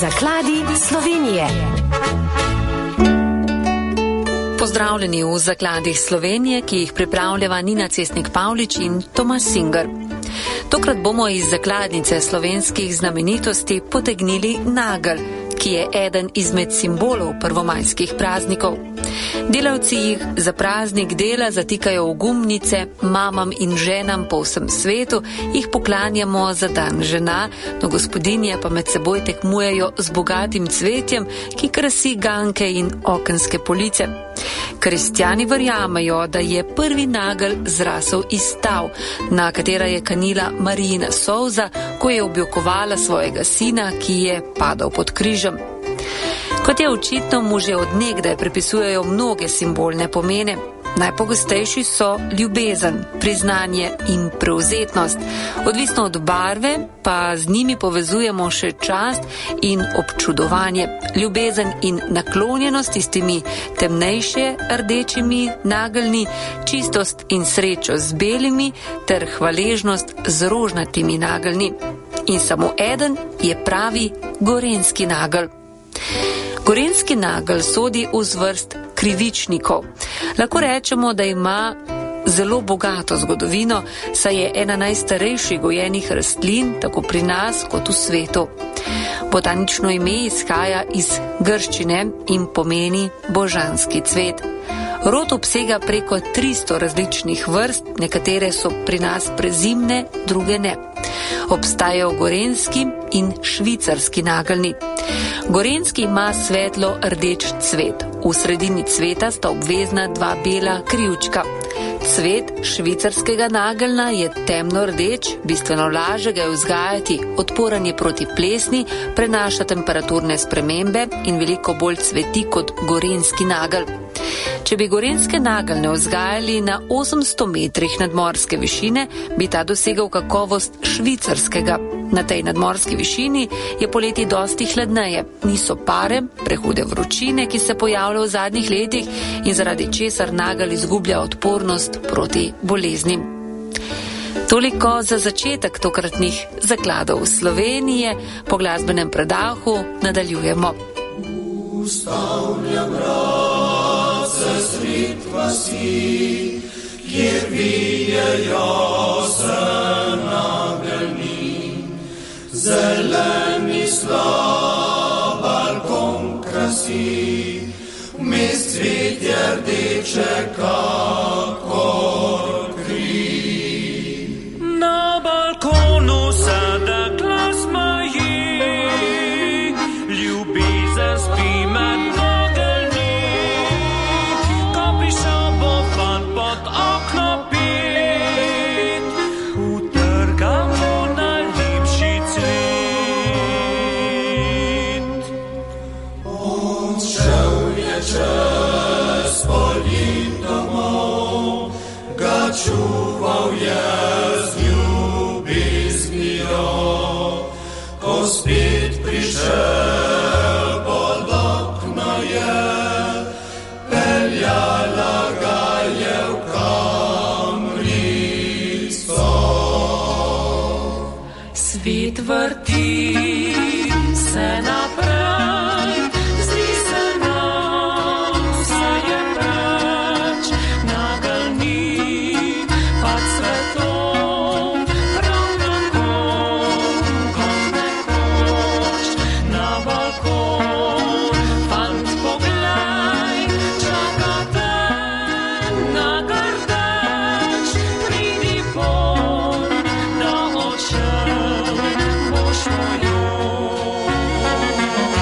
Zakladi Slovenije. Pozdravljeni v Zakladih Slovenije, ki jih pripravljava Nina Cestnik-Pavlič in Tomaž Singer. Tokrat bomo iz zakladnice slovenskih znamenitosti potegnili nagelj, ki je eden izmed simbolov prvomajskih praznikov. Delavci jih za praznik dela zatikajo v gumnice mamam in ženam po vsem svetu, jih poklanjamo za dan žena, no gospodinje pa med seboj tekmujejo z bogatim cvetjem, ki krasi ganke in okenske police. Kristjani verjamejo, da je prvi nagelj zrasel iz stav, na katera je kanila Marijina solza, ko je objokovala svojega sina, ki je padal pod križem. Kot je očitno, mu že od nekdaj pripisujejo mnoge simbolne pomene. Najpogostejši so ljubezen, priznanje in prevzetnost. Odvisno od barve pa z njimi povezujemo še čast in občudovanje. Ljubezen in naklonjenost s temi temnejše rdečimi nageljni, čistost in srečo z belimi ter hvaležnost z rožnatimi nageljni. In samo eden je pravi gorenjski nagelj. Gorenjski nagelj sodi v zvrst krivičnikov. Lahko rečemo, da ima zelo bogato zgodovino, saj je ena najstarejših gojenih rastlin, tako pri nas kot v svetu. Botanično ime izhaja iz grščine in pomeni božanski cvet. Rod obsega preko 300 različnih vrst, nekatere so pri nas prezimne, druge ne. Obstajajo gorenjski in švicarski nageljni. Gorenjski ima svetlo rdeč cvet. V sredini cveta sta obvezna dva bela krivčka. Cvet švicarskega nageljna je temno rdeč, bistveno lažje ga je vzgajati, odporen je proti plesni, prenaša temperaturne spremembe in veliko bolj cveti kot gorenjski nagelj. Če bi gorenjske nageljne vzgajali na 800 metrih nadmorske višine, bi ta dosegal kakovost švicarskega. Na tej nadmorski višini je poleti dosti hladneje, niso pare, prehude vročine, ki se pojavljajo v zadnjih letih in zaradi česar nagelj izgublja odpornost proti boleznim. Toliko za začetek tokratnih zakladov Slovenije, po glasbenem predahu nadaljujemo. Ustavljam race sred vasi, kjer vijejo se nageljni. Zeleni slab balkon krasi, vmes cvetje rdeče kakor kri. Na balkonu sada glas maji, ljubezen spi med nageljni. Ko prišel bo fant pod okno pet, utrgal bo najlepši cvet. Odšel je čez poljin domov, ga čuval je z ljubeznijo. Ko spet prišel pod okno je, peljala ga je v kamrico. Svet vrti se naprej, zdi se nam, vse je preč. Nageljni pa cvetom, prav tako kot nekoč. Na balkon, fant poglej, čaka te nagelj rdeč. Pridi pol, da odšel boš mojo.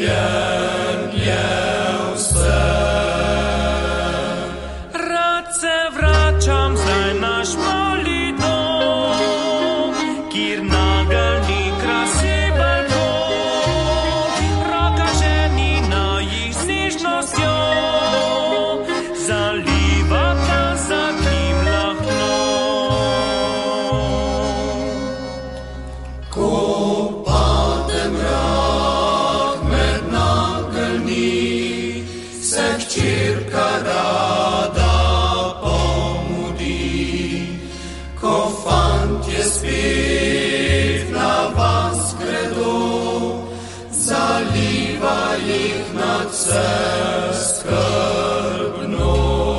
zemljen je vse. Rad se vračam zdaj naš mali dom, kjer nagelni krasibel dom, roka ženina jih z nežnostjo zaliva ta zadnjim lahno. Ko pade mrak med nageljni, se hčerka rada pomudi. Ko fantje spet na vas gredo, zaliva jih nadvse skrbno.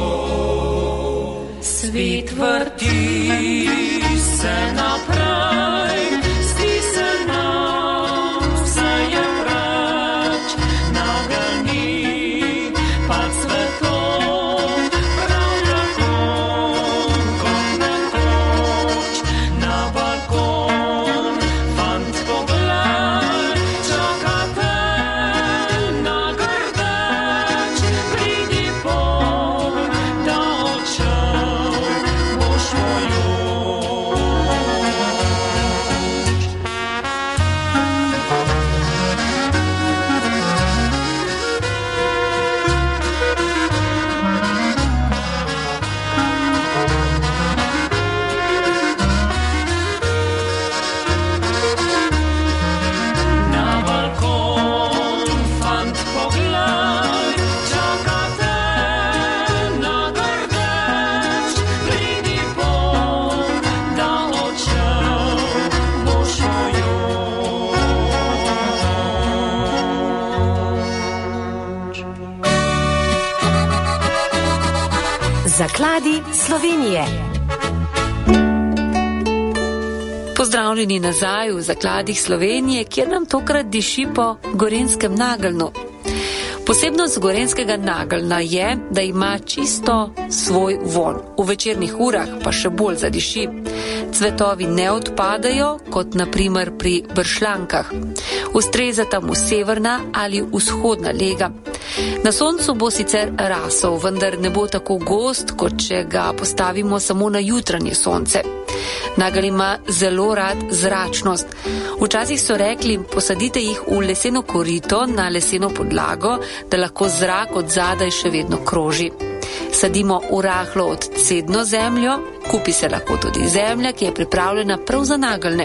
Svet vrti se naprej, zdi se nam, vse je preč, nagelni pa cveto, prav tako kot nekoč. Na balkon, fant poglej, čaka te na grdeč, pridi pol, da odšel boš mojo. Na balkon, fant poglej, čaka te na grdeč, pridi pol, da odšel boš mojo. Zakladi Slovenije. Pozdravljeni nazaj v zakladih Slovenije, kjer nam tokrat diši po gorenjskem nageljnu. Posebnost gorenjskega nageljna je, da ima čisto svoj vonj. V večernih urah pa še bolj zadiši. Cvetovi ne odpadajo, kot na primer pri bršljankah. Ustrezata mu severna ali vzhodna lega. Na soncu bo sicer rasel, vendar ne bo tako gost, kot če ga postavimo samo na jutranje sonce. Nagelj ima zelo rad zračnost. Včasih so rekli, posadite jih v leseno korito na leseno podlago, da lahko zrak od zadaj še vedno kroži. Sadimo v rahlo odcedno zemljo, kupi se lahko tudi zemlja, ki je pripravljena prav za nageljne.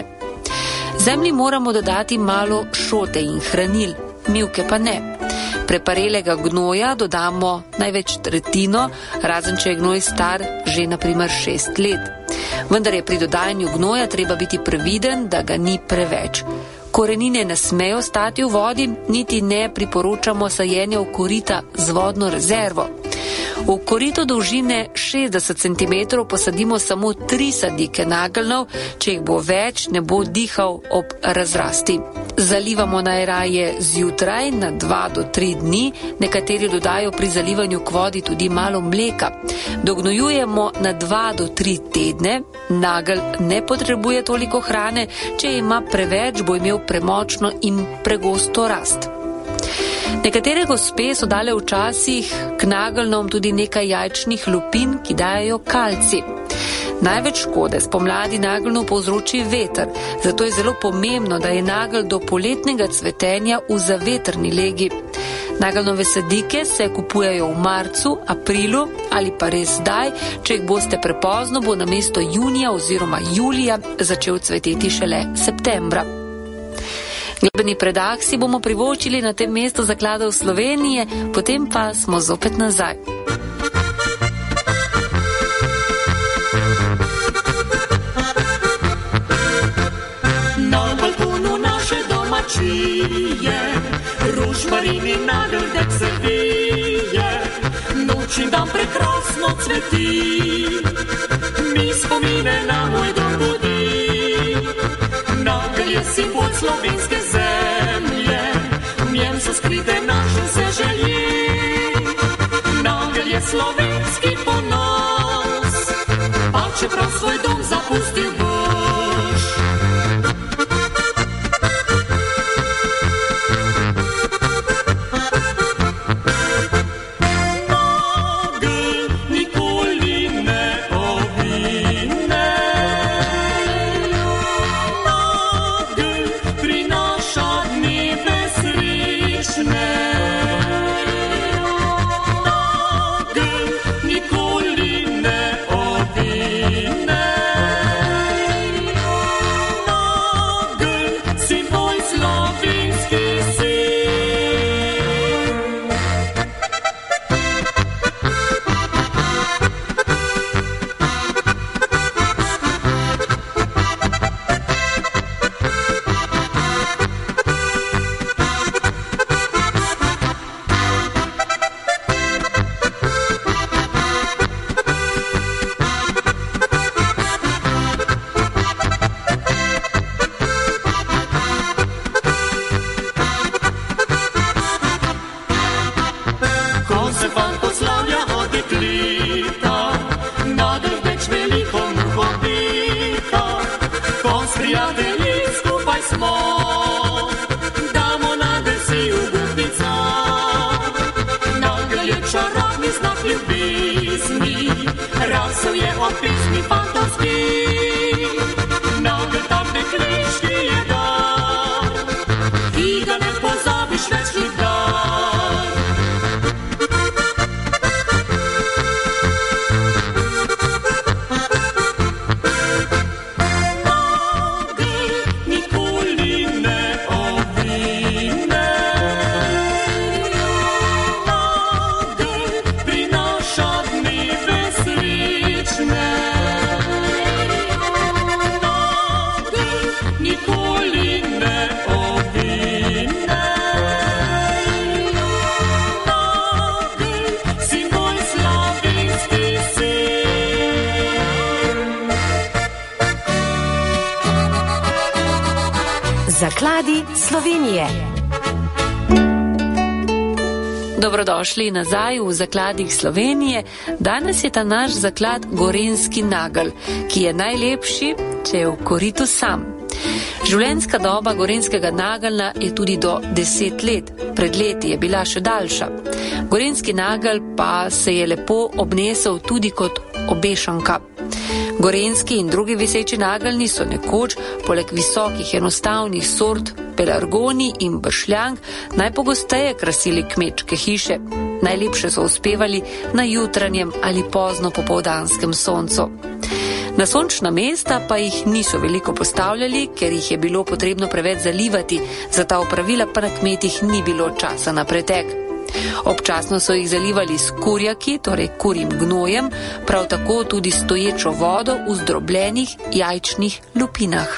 Zemlji moramo dodati malo šote in hranil, mivke pa ne. Preparelega gnoja dodamo največ tretjino, razen če je gnoj star že na primer 6 let. Vendar je pri dodajanju gnoja treba biti previden, da ga ni preveč. Korenine ne smejo stati v vodi, niti ne priporočamo sajenja v korita z vodno rezervo. V korito dolžine 60 cm posadimo samo 3 sadike nageljnov, če jih bo več, ne bo dihal ob razrasti. Zalivamo najraje zjutraj na 2 do 3 dni, nekateri dodajo pri zalivanju k vodi tudi malo mleka. Dognojujemo na 2 do 3 tedne, nagelj ne potrebuje toliko hrane, če ima preveč, bo imel premočno in pregosto rast. Nekatere gospe so dale včasih k nageljnom tudi nekaj jajčnih lupin, ki dajejo kalcij. Največ škode spomladi nageljnu povzroči veter, zato je zelo pomembno, da je nagelj do poletnega cvetenja v zavetrni legi. Nageljnove sadike se kupujejo v marcu, aprilu ali pa res zdaj, če jih boste prepozno, bo namesto junija oziroma julija začel cveteti šele septembra. Glasbeni predah si bomo privoščili na tem mestu zakladov Slovenije, potem pa smo zopet nazaj. Na balkonu naše domačije, rožmarini nageljnek se vije, noč in dan prekrasno cveti, mi spomine na moj dom budi. Nagelj je simbol slovenske zemlje, v njem so skrite naše vse želje. Nagelj je slovenski ponos, pa čeprav svoj dom zapustil boš. se fant poslavlja od dekleta, nagrad več veliko muhobita, ko s prijatelji skupaj smo, damo nagrad si ugubnica. Nagrad je čarobni znak ljubezni, rasel je od pesmi fantovski, nagrad tam dekliški je dar, ki ga ne pozabiš več nikdar. Nikoli ne ovine, prinaša dneve srečne. Nikoli ne ovine, si moj slavenski sin. Zakladi Slovenije. Dobrodošli nazaj v zakladih Slovenije. Danes je ta naš zaklad gorenjski nagelj, ki je najlepši, če je v koritu sam. Življenjska doba gorenjskega nageljna je tudi do 10 let. Pred leti je bila še daljša. Gorenjski nagelj pa se je lepo obnesel tudi kot obešanka. Gorenjski in drugi viseči nageljni so nekoč, poleg visokih enostavnih sort pelargoni in bršljank, najpogosteje krasili kmečke hiše. Najlepše so uspevali na jutranjem ali pozno popoldanskem soncu. Na sončna mesta pa jih niso veliko postavljali, ker jih je bilo potrebno preveč zalivati, za ta opravila pa na kmetih ni bilo časa na pretek. Občasno so jih zalivali s kurjaki, torej kurjim gnojem, prav tako tudi stoječo vodo v zdrobljenih jajčnih lupinah.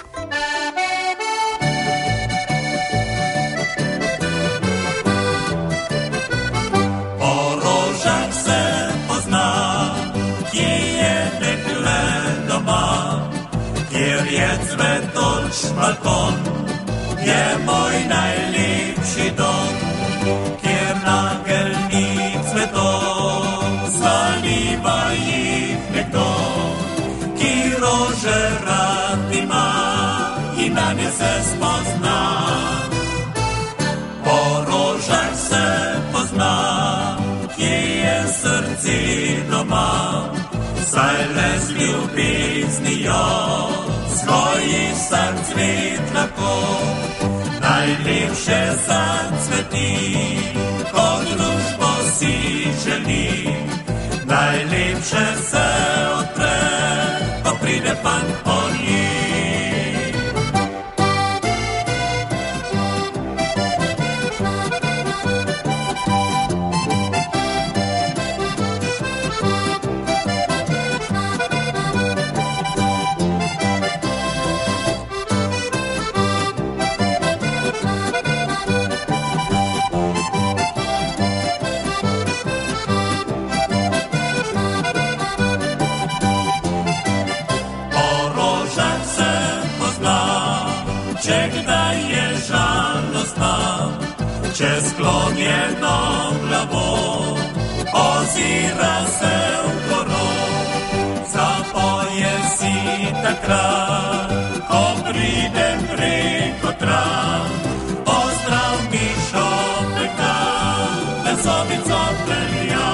Orožak se pozna, kje je dekle doma, kjer je cvetoč balkon, je moj najlepši dom. Nageljni cvetov, zaliva jih nekdo, ki rože rad ima in nanje se spozna. Po rožah se pozna, kje je srce doma, saj le z ljubeznijo svoji vsak cvet lahko. Najlepše zacveti, ko družbo si želi, najlepše se odpre, ko pride fant po njih. Če sklonjeno glavo ozira se v korov, zapoje si takrat, ko pridem preko trav. Pozdrav Mišo Peka, da sobico pelja.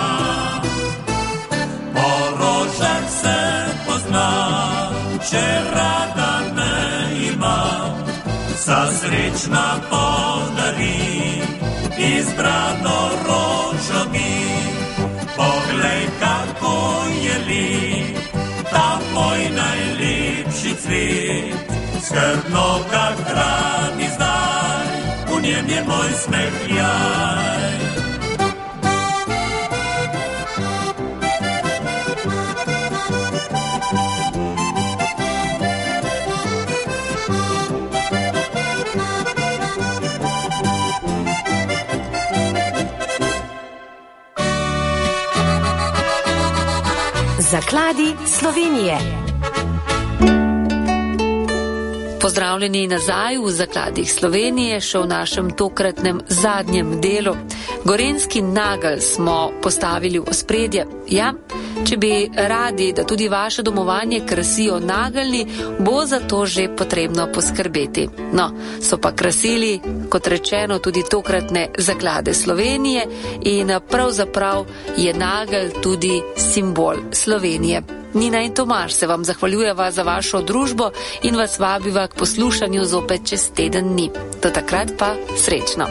Po rožah se pozna, če rada me ima, sa srečna podari izbrano rožo mi. Poglej, kako je lep ta moj najlepši cvet, skrbno ga hrani zdaj, v njem je moj smehljaj. Zakladi Slovenije. Pozdravljeni nazaj v zakladih Slovenije, še v našem tokratnem zadnjem delu. Gorenjski nagelj smo postavili v ospredje. Ja, če bi radi, da tudi vaše domovanje krasijo nageljni, bo za to že potrebno poskrbeti. No, so pa krasili, kot rečeno, tudi tokratne zaklade Slovenije in pravzaprav je nagelj tudi simbol Slovenije. Nina in Tomaž se vam zahvaljujeva za vašo družbo in vas vabiva k poslušanju zopet čez teden dni. Do takrat pa srečno.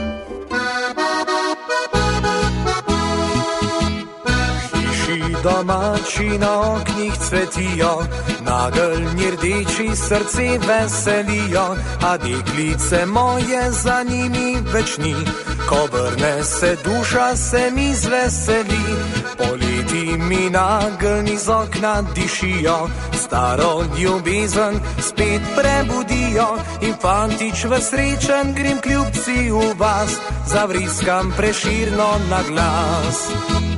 Domači na oknih cvetijo, nageljni rdeči srce veselijo, a deklice moje za njimi več ni. Ko vrne se duša, se mi zveseli, poleti mi nageljni z okna dišijo, staro ljubezen spet prebudijo in fantič v srečen grem k ljubci v vas, zavriskam Preširno na glas.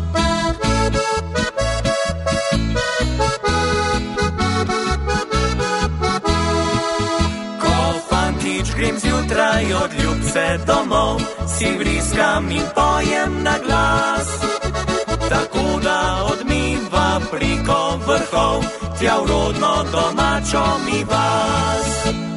Grem zjutraj od ljubce domov, si vriskam in pojem na glas. Tako da odmiva preko vrhov, tja v rodno domačo mi vas.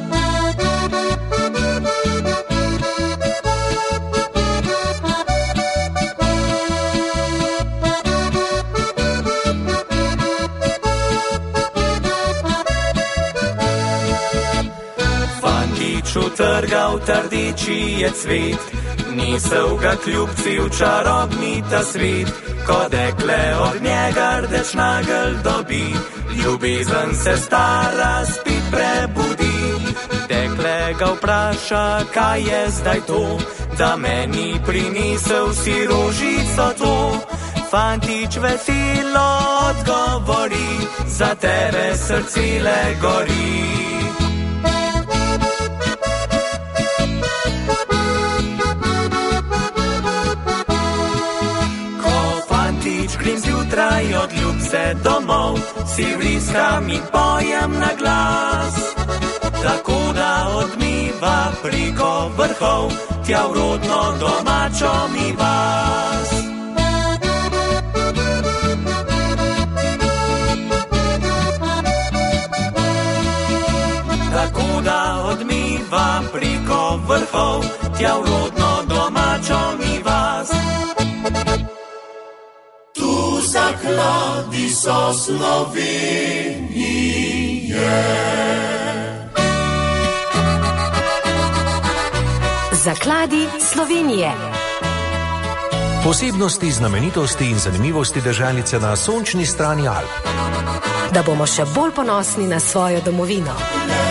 Utrgal trdiči je cvet, nisel ga kljubci v čarobni ta svet. Ko dekle od njega rdeč nagelj dobi, ljubezen se stara spet prebudi. Dekle ga vpraša, kaj je zdaj to, da meni prinesel si rožico to. Fantič veselo odgovori, za tebe srce le gori. Grem zjutraj od ljubce domov, si vriskam in pojem na glas. Tako da odmiva preko vrhov, tja v rodno domačo mi vas. Tako da odmiva preko vrhov, tja v rodno domačo mi vas. Zakladi so Slovenije. Zakladi Slovenije. Posebnosti, znamenitosti in zanimivosti deželice na sončni strani Alp. Da bomo še bolj ponosni na svojo domovino.